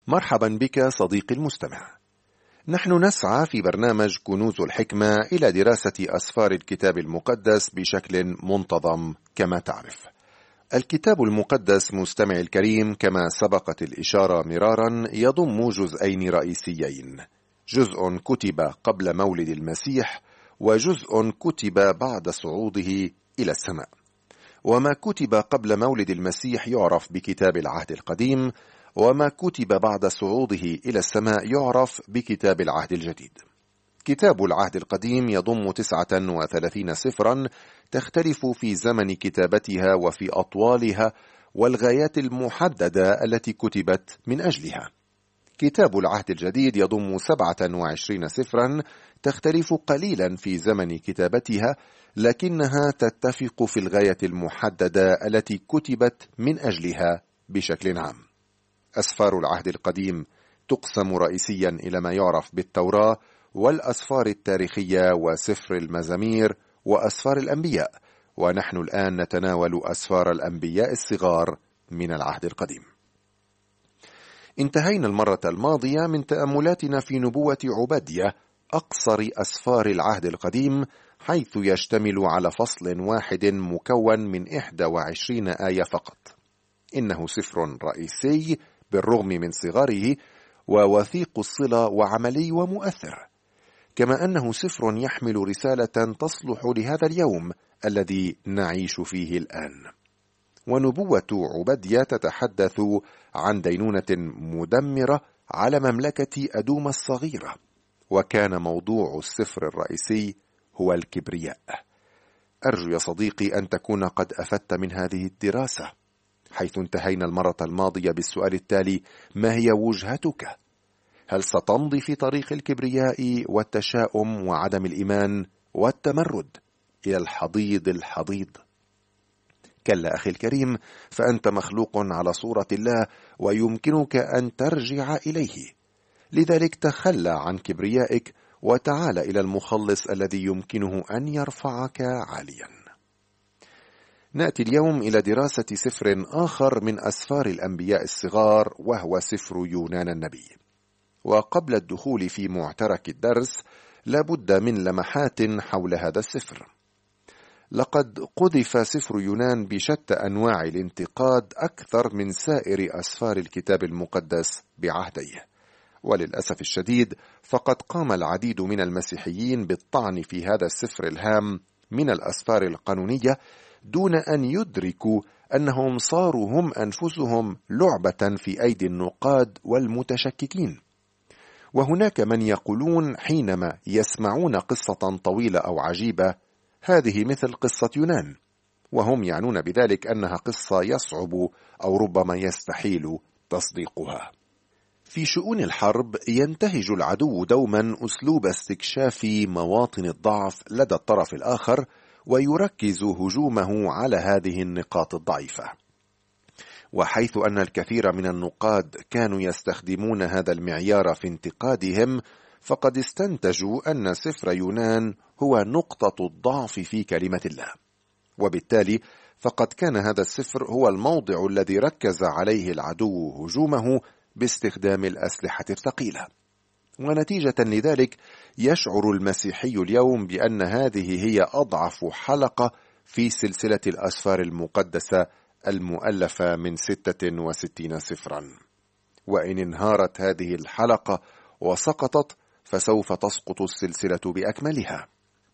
مرحبا بك صديقي المستمع. نحن نسعى في برنامج كنوز الحكمة إلى دراسة أسفار الكتاب المقدس بشكل منتظم. كما تعرف، الكتاب المقدس مستمع الكريم كما سبقت الإشارة مرارا يضم جزئين رئيسيين: جزء كتب قبل مولد المسيح، وجزء كتب بعد صعوده إلى السماء. وما كتب قبل مولد المسيح يعرف بكتاب العهد القديم، وما كتب بعد صعوده إلى السماء يعرف بكتاب العهد الجديد. كتاب العهد القديم يضم 39 سفرا تختلف في زمن كتابتها وفي أطوالها والغايات المحددة التي كتبت من أجلها. كتاب العهد الجديد يضم 27 سفرا تختلف قليلا في زمن كتابتها، لكنها تتفق في الغاية المحددة التي كتبت من أجلها بشكل عام. أسفار العهد القديم تقسم رئيسيا إلى ما يعرف بالتوراة والأسفار التاريخية وسفر المزامير وأسفار الأنبياء، ونحن الآن نتناول أسفار الأنبياء الصغار من العهد القديم. انتهينا المرة الماضية من تأملاتنا في نبوة عبدية، أقصر أسفار العهد القديم، حيث يشتمل على فصل واحد مكون من 21 آية فقط. إنه سفر رئيسي بالرغم من صغره، ووثيق الصلة وعملي ومؤثر، كما أنه سفر يحمل رسالة تصلح لهذا اليوم الذي نعيش فيه الآن. ونبوة عبدية تتحدث عن دينونة مدمرة على مملكة أدوم الصغيرة، وكان موضوع السفر الرئيسي هو الكبرياء. أرجو يا صديقي أن تكون قد أفدت من هذه الدراسة، حيث انتهينا المرة الماضية بالسؤال التالي: ما هي وجهتك؟ هل ستمضي في طريق الكبرياء والتشاؤم وعدم الإيمان والتمرد إلى الحضيض الحضيض؟ كلا أخي الكريم، فأنت مخلوق على صورة الله ويمكنك أن ترجع إليه. لذلك تخلى عن كبريائك وتعال إلى المخلص الذي يمكنه أن يرفعك عاليا. نأتي اليوم إلى دراسة سفر آخر من أسفار الأنبياء الصغار، وهو سفر يونان النبي. وقبل الدخول في معترك الدرس لابد من لمحات حول هذا السفر. لقد قذف سفر يونان بشتى أنواع الانتقاد أكثر من سائر أسفار الكتاب المقدس بعهديه، وللأسف الشديد فقد قام العديد من المسيحيين بالطعن في هذا السفر الهام من الأسفار القانونية دون أن يدركوا أنهم صاروا هم أنفسهم لعبة في أيدي النقاد والمتشككين. وهناك من يقولون حينما يسمعون قصة طويلة أو عجيبة: هذه مثل قصة يونان، وهم يعنون بذلك أنها قصة يصعب أو ربما يستحيل تصديقها. في شؤون الحرب ينتهج العدو دوما أسلوب استكشاف مواطن الضعف لدى الطرف الآخر، ويركز هجومه على هذه النقاط الضعيفة. وحيث أن الكثير من النقاد كانوا يستخدمون هذا المعيار في انتقادهم، فقد استنتجوا أن سفر يونان هو نقطة الضعف في كلمة الله، وبالتالي فقد كان هذا السفر هو الموضع الذي ركز عليه العدو هجومه باستخدام الأسلحة الثقيلة. ونتيجة لذلك يشعر المسيحي اليوم بأن هذه هي أضعف حلقة في سلسلة الأسفار المقدسة المؤلفة من 66 سفرا. وإن انهارت هذه الحلقة وسقطت، فسوف تسقط السلسلة بأكملها.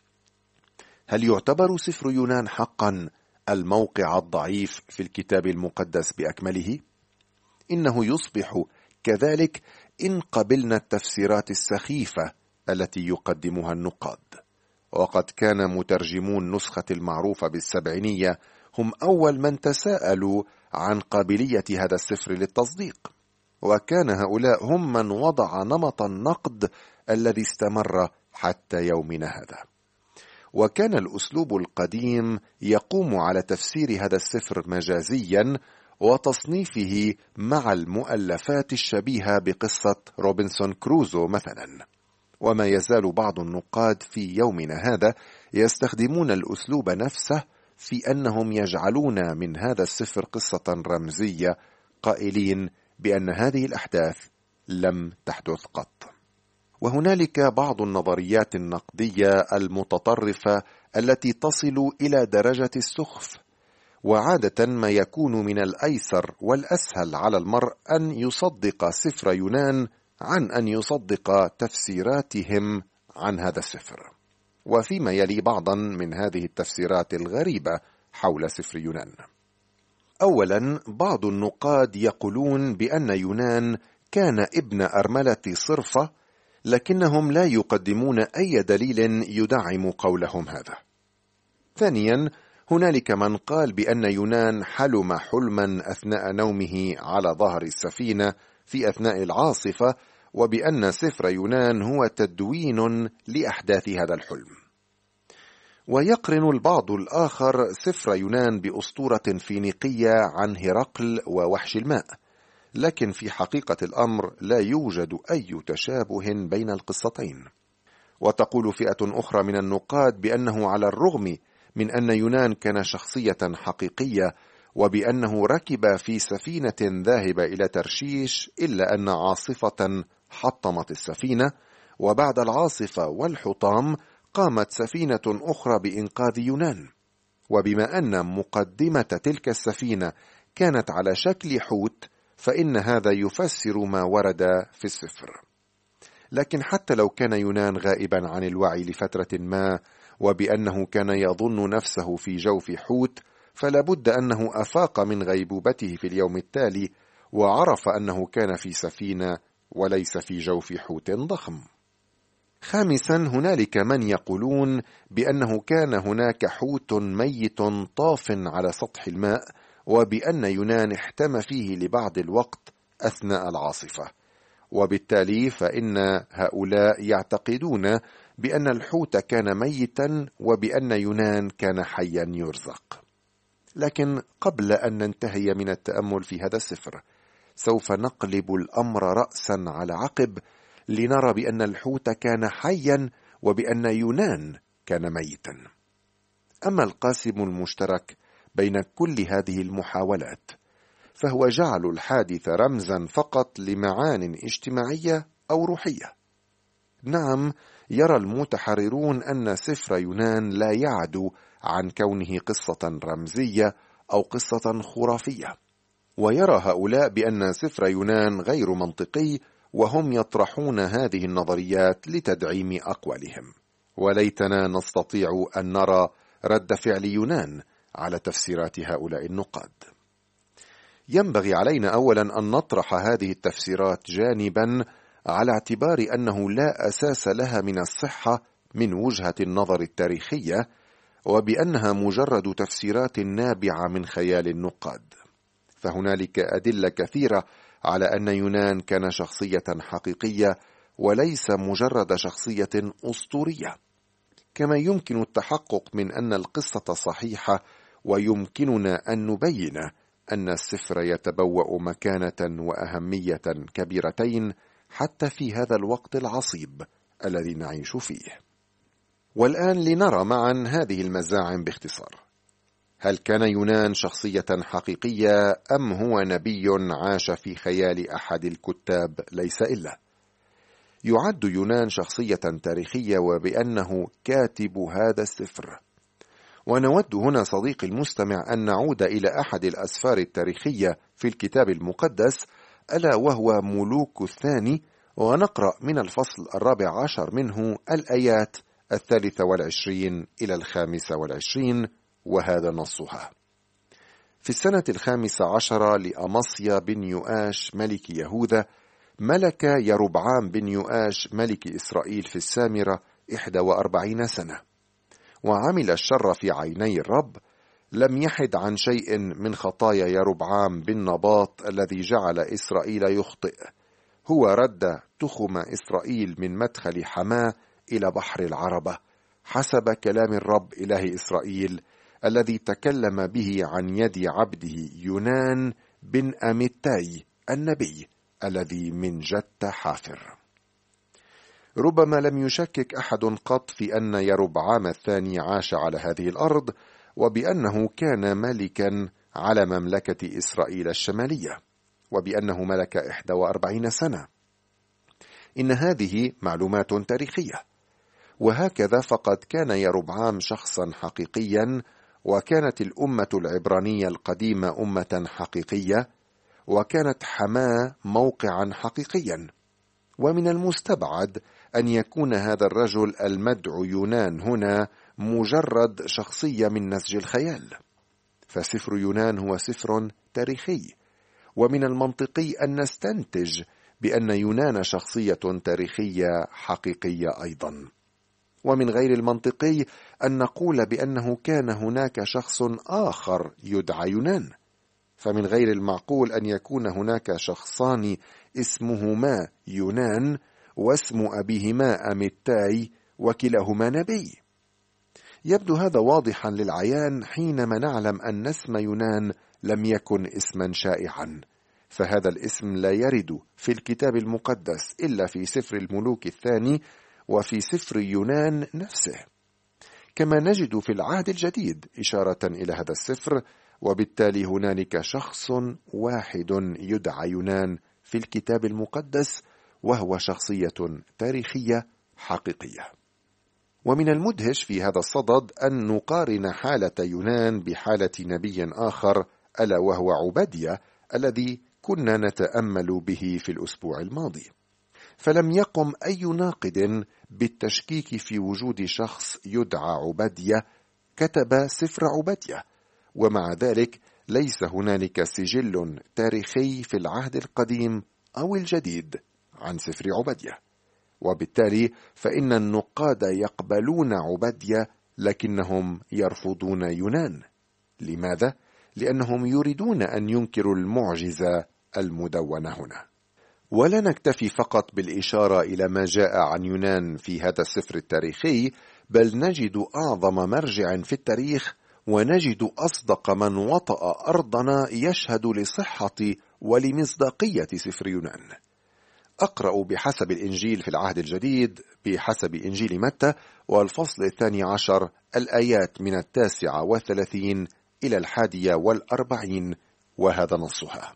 هل يعتبر سفر يونان حقا الموقع الضعيف في الكتاب المقدس بأكمله؟ إنه يصبح كذلك إن قبلنا التفسيرات السخيفة التي يقدمها النقاد. وقد كان مترجمون نسخة المعروفة بالسبعينية هم أول من تساءلوا عن قابلية هذا السفر للتصديق، وكان هؤلاء هم من وضع نمط النقد الذي استمر حتى يومنا هذا. وكان الأسلوب القديم يقوم على تفسير هذا السفر مجازيا وتصنيفه مع المؤلفات الشبيهة بقصة روبنسون كروزو مثلا. وما يزال بعض النقاد في يومنا هذا يستخدمون الأسلوب نفسه في أنهم يجعلون من هذا السفر قصة رمزية، قائلين بأن هذه الأحداث لم تحدث قط. وهنالك بعض النظريات النقدية المتطرفة التي تصل إلى درجة السخف، وعادة ما يكون من الأيسر والأسهل على المرء أن يصدق سفر يونان عن أن يصدق تفسيراتهم عن هذا السفر. وفيما يلي بعضا من هذه التفسيرات الغريبة حول سفر يونان. أولا، بعض النقاد يقولون بأن يونان كان ابن أرملة صرفة، لكنهم لا يقدمون أي دليل يدعم قولهم هذا. ثانيا، هنالك من قال بأن يونان حلم حلما أثناء نومه على ظهر السفينة في أثناء العاصفة، وبأن سفر يونان هو تدوين لأحداث هذا الحلم. ويقرن البعض الآخر سفر يونان بأسطورة فينيقية عن هرقل ووحش الماء، لكن في حقيقة الأمر لا يوجد أي تشابه بين القصتين. وتقول فئة أخرى من النقاد بأنه على الرغم من أن يونان كان شخصية حقيقية، وبأنه ركب في سفينة ذاهبة إلى ترشيش، إلا أن عاصفة حطمت السفينة، وبعد العاصفة والحطام قامت سفينة أخرى بإنقاذ يونان. وبما أن مقدمة تلك السفينة كانت على شكل حوت، فإن هذا يفسر ما ورد في السفر. لكن حتى لو كان يونان غائبا عن الوعي لفترة ما، وبأنه كان يظن نفسه في جوف حوت، فلا بد أنه أفاق من غيبوبته في اليوم التالي، وعرف أنه كان في سفينة وليس في جوف حوت ضخم. خامسا، هنالك من يقولون بأنه كان هناك حوت ميت طاف على سطح الماء، وبأن يونان احتمى فيه لبعض الوقت أثناء العاصفة، وبالتالي فإن هؤلاء يعتقدون بأن الحوت كان ميتا، وبأن يونان كان حيا يرزق. لكن قبل أن ننتهي من التأمل في هذا السفر، سوف نقلب الأمر رأسا على عقب لنرى بأن الحوت كان حيا، وبأن يونان كان ميتا. أما القاسم المشترك بين كل هذه المحاولات فهو جعل الحادث رمزا فقط لمعان اجتماعية أو روحية. نعم، يرى المتحررون أن سفر يونان لا يعدو عن كونه قصة رمزية أو قصة خرافية، ويرى هؤلاء بأن سفر يونان غير منطقي، وهم يطرحون هذه النظريات لتدعيم أقوالهم. وليتنا نستطيع أن نرى رد فعل يونان على تفسيرات هؤلاء النقاد. ينبغي علينا أولا أن نطرح هذه التفسيرات جانبا، على اعتبار أنه لا أساس لها من الصحة من وجهة النظر التاريخية، وبأنها مجرد تفسيرات نابعة من خيال النقاد. فهنالك أدلة كثيرة على أن يونان كان شخصية حقيقية وليس مجرد شخصية أسطورية. كما يمكن التحقق من أن القصة صحيحة، ويمكننا أن نبين أن السفر يتبوأ مكانة وأهمية كبيرتين حتى في هذا الوقت العصيب الذي نعيش فيه. والآن لنرى معا هذه المزاعم باختصار. هل كان يونان شخصية حقيقية أم هو نبي عاش في خيال أحد الكتاب ليس إلا؟ يعد يونان شخصية تاريخية، وبأنه كاتب هذا السفر. ونود هنا صديقي المستمع أن نعود إلى أحد الأسفار التاريخية في الكتاب المقدس، ألا وهو ملوك الثاني، ونقرأ من الفصل 14 منه الآيات 23 إلى 25، وهذا نصها: في السنة 15 لأمصيا بن يؤاش ملك يهوذا، ملك يربعام بن يؤاش ملك إسرائيل في السامرة 41 سنة، وعمل الشر في عيني الرب، لم يحد عن شيء من خطايا يربعام بن نباط الذي جعل إسرائيل يخطئ. هو رد تخم إسرائيل من مدخل حماه إلى بحر العربة، حسب كلام الرب إله إسرائيل الذي تكلم به عن يد عبده يونان بن أميتاي النبي الذي من جت حافر. ربما لم يشكك أحد قط في أن يربعام الثاني عاش على هذه الأرض، وبأنه كان ملكا على مملكة إسرائيل الشمالية، وبأنه ملك 41 سنة. إن هذه معلومات تاريخية. وهكذا فقد كان يربعام شخصا حقيقيا، وكانت الأمة العبرانية القديمة أمة حقيقية، وكانت حماة موقعا حقيقيا. ومن المستبعد أن يكون هذا الرجل المدعو يونان هنا مجرد شخصية من نسج الخيال، فسفر يونان هو سفر تاريخي، ومن المنطقي أن نستنتج بأن يونان شخصية تاريخية حقيقية أيضا. ومن غير المنطقي أن نقول بأنه كان هناك شخص آخر يدعى يونان، فمن غير المعقول أن يكون هناك شخصان اسمهما يونان واسم أبيهما أميتاي وكلاهما نبي. يبدو هذا واضحا للعيان حينما نعلم أن اسم يونان لم يكن اسما شائعا، فهذا الاسم لا يرد في الكتاب المقدس إلا في سفر الملوك الثاني وفي سفر يونان نفسه، كما نجد في العهد الجديد إشارة إلى هذا السفر، وبالتالي هنالك شخص واحد يدعى يونان في الكتاب المقدس، وهو شخصية تاريخية حقيقية. ومن المدهش في هذا الصدد أن نقارن حالة يونان بحالة نبي آخر، ألا وهو عبادية الذي كنا نتأمل به في الأسبوع الماضي. فلم يقم أي ناقد بالتشكيك في وجود شخص يدعى عبادية كتب سفر عبادية، ومع ذلك ليس هنالك سجل تاريخي في العهد القديم أو الجديد عن سفر عبادية، وبالتالي فإن النقاد يقبلون عبادية لكنهم يرفضون يونان. لماذا؟ لأنهم يريدون أن ينكروا المعجزة المدونة هنا. ولا نكتفي فقط بالإشارة إلى ما جاء عن يونان في هذا السفر التاريخي، بل نجد أعظم مرجع في التاريخ، ونجد أصدق من وطأ أرضنا يشهد لصحة ولمصداقية سفر يونان. أقرأ بحسب الإنجيل في العهد الجديد بحسب إنجيل متى، والفصل 12 الآيات من 39 إلى 41، وهذا نصها: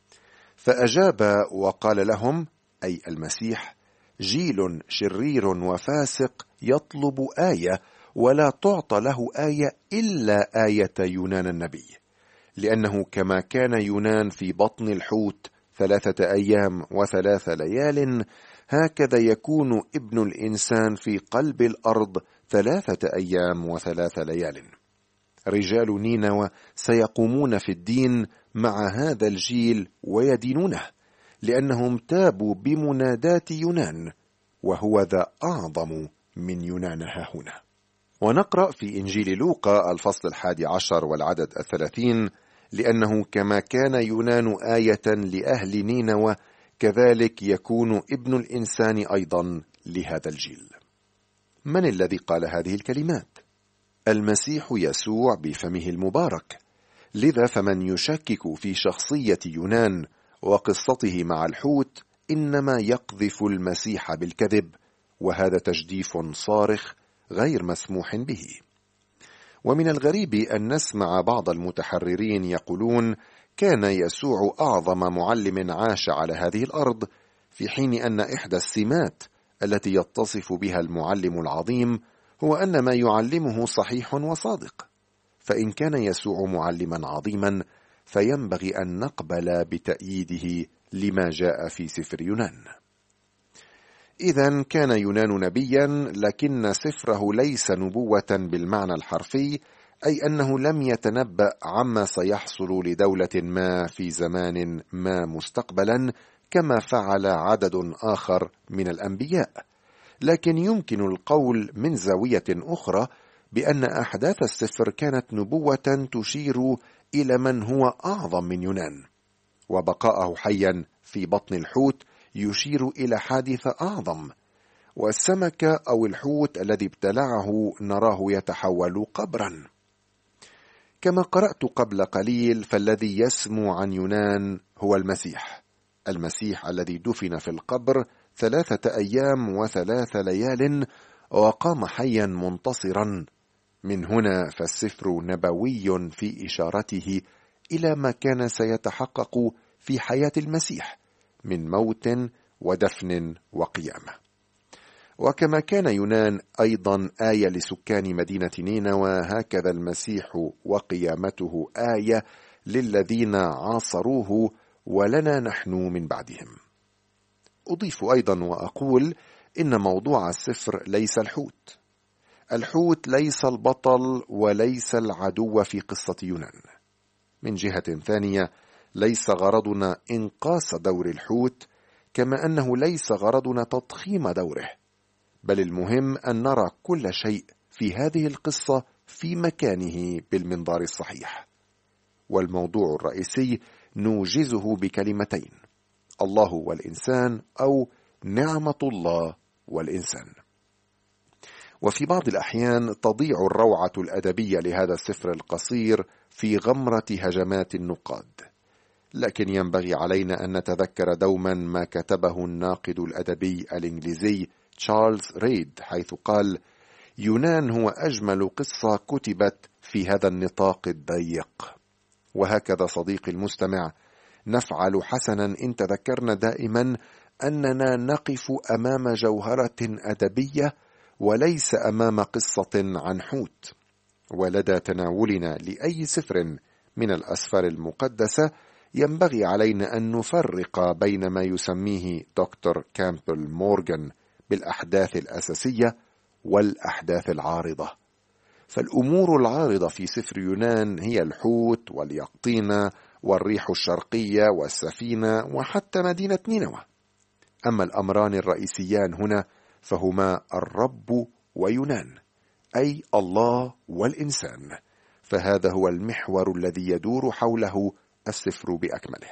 فأجاب وقال لهم، أي المسيح: جيل شرير وفاسق يطلب آية، ولا تعطى له آية إلا آية يونان النبي، لأنه كما كان يونان في بطن الحوت 3 أيام و3 ليال، هكذا يكون ابن الإنسان في قلب الأرض 3 أيام و3 ليال. رجال نينوى سيقومون في الدين مع هذا الجيل ويدينونه، لأنهم تابوا بمنادات يونان، وهو ذا أعظم من يونان هنا. ونقرأ في إنجيل لوقا الفصل 11 والعدد 30: لأنه كما كان يونان آية لأهل نينوى، كذلك يكون ابن الإنسان أيضا لهذا الجيل. من الذي قال هذه الكلمات؟ المسيح يسوع بفمه المبارك. لذا فمن يشكك في شخصية يونان وقصته مع الحوت إنما يقذف المسيح بالكذب، وهذا تجديف صارخ غير مسموح به. ومن الغريب أن نسمع بعض المتحررين يقولون كان يسوع أعظم معلم عاش على هذه الأرض، في حين أن إحدى السمات التي يتصف بها المعلم العظيم هو أن ما يعلمه صحيح وصادق. فإن كان يسوع معلما عظيما فينبغي أن نقبل بتأييده لما جاء في سفر يونان. إذن كان يونان نبيا، لكن سفره ليس نبوة بالمعنى الحرفي، أي أنه لم يتنبأ عما سيحصل لدولة ما في زمان ما مستقبلا كما فعل عدد آخر من الأنبياء، لكن يمكن القول من زاوية أخرى بأن أحداث السفر كانت نبوة تشير إلى من هو أعظم من يونان، وبقاءه حيا في بطن الحوت يشير إلى حادثة أعظم، والسمك أو الحوت الذي ابتلعه نراه يتحول قبرا. كما قرأت قبل قليل، فالذي يسمو عن يونان هو المسيح الذي دفن في القبر 3 أيام و3 ليال وقام حيا منتصرا. من هنا فالسفر نبوي في إشارته إلى ما كان سيتحقق في حياة المسيح من موت ودفن وقيامة. وكما كان يونان أيضا آية لسكان مدينة نينوى، هكذا المسيح وقيامته آية للذين عاصروه ولنا نحن من بعدهم. أضيف أيضا وأقول إن موضوع السفر ليس الحوت. الحوت ليس البطل وليس العدو في قصة يونان. من جهة ثانية، ليس غرضنا إنقاص دور الحوت، كما أنه ليس غرضنا تضخيم دوره، بل المهم أن نرى كل شيء في هذه القصة في مكانه بالمنظار الصحيح. والموضوع الرئيسي نوجزه بكلمتين: الله والإنسان، أو نعمة الله والإنسان. وفي بعض الأحيان تضيع الروعة الأدبية لهذا السفر القصير في غمرة هجمات النقاد، لكن ينبغي علينا أن نتذكر دوما ما كتبه الناقد الأدبي الإنجليزي تشارلز ريد، حيث قال: يونان هو أجمل قصة كتبت في هذا النطاق الضيق. وهكذا صديقي المستمع، نفعل حسنا إن تذكرنا دائما أننا نقف أمام جوهرة أدبية وليس أمام قصة عن حوت. ولدى تناولنا لأي سفر من الأسفار المقدسة ينبغي علينا أن نفرق بين ما يسميه دكتور كامبل مورغان بالأحداث الأساسية والأحداث العارضة. فالأمور العارضة في سفر يونان هي الحوت واليقطينة والريح الشرقية والسفينة وحتى مدينة نينوى. أما الأمران الرئيسيان هنا فهما الرب ويونان، أي الله والإنسان، فهذا هو المحور الذي يدور حوله السفر بأكمله.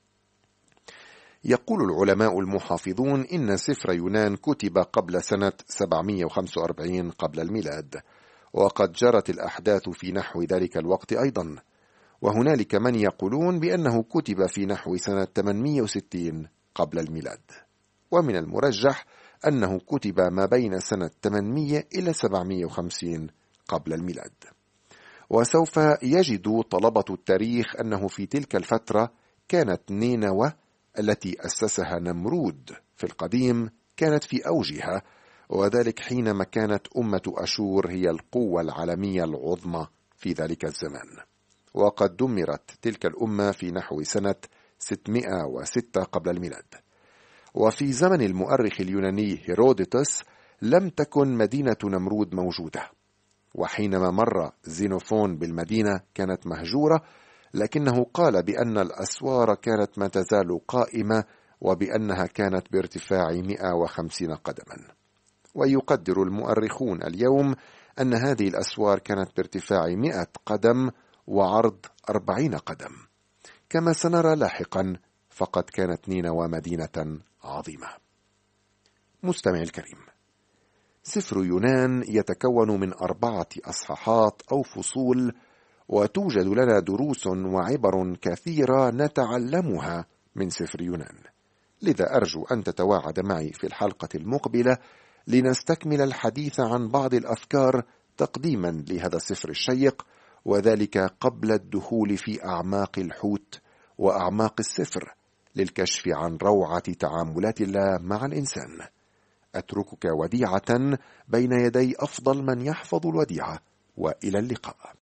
يقول العلماء المحافظون إن سفر يونان كتب قبل سنة 745 قبل الميلاد، وقد جرت الأحداث في نحو ذلك الوقت أيضا، وهنالك من يقولون بأنه كتب في نحو سنة 860 قبل الميلاد، ومن المرجح أنه كتب ما بين سنة 800 إلى 750 قبل الميلاد. وسوف يجد طلبة التاريخ أنه في تلك الفترة كانت نينوى التي أسسها نمرود في القديم كانت في أوجها، وذلك حينما كانت أمة أشور هي القوة العالمية العظمى في ذلك الزمان. وقد دمرت تلك الأمة في نحو سنة 606 قبل الميلاد. وفي زمن المؤرخ اليوناني هيرودوتس لم تكن مدينة نمرود موجودة، وحينما مر زينوفون بالمدينة كانت مهجورة، لكنه قال بأن الأسوار كانت ما تزال قائمة وبأنها كانت بارتفاع 150 قدما. ويقدر المؤرخون اليوم أن هذه الأسوار كانت بارتفاع 100 قدم وعرض 40 قدم. كما سنرى لاحقا فقد كانت نينوى مدينة عظيمة. مستمع الكريم، سفر يونان يتكون من 4 أصحاحات أو فصول، وتوجد لنا دروس وعبر كثيرة نتعلمها من سفر يونان. لذا أرجو أن تتواعد معي في الحلقة المقبلة لنستكمل الحديث عن بعض الأفكار تقديما لهذا السفر الشيق، وذلك قبل الدخول في أعماق الحوت وأعماق السفر للكشف عن روعة تعاملات الله مع الإنسان. أتركك وديعة بين يدي أفضل من يحفظ الوديعة، وإلى اللقاء.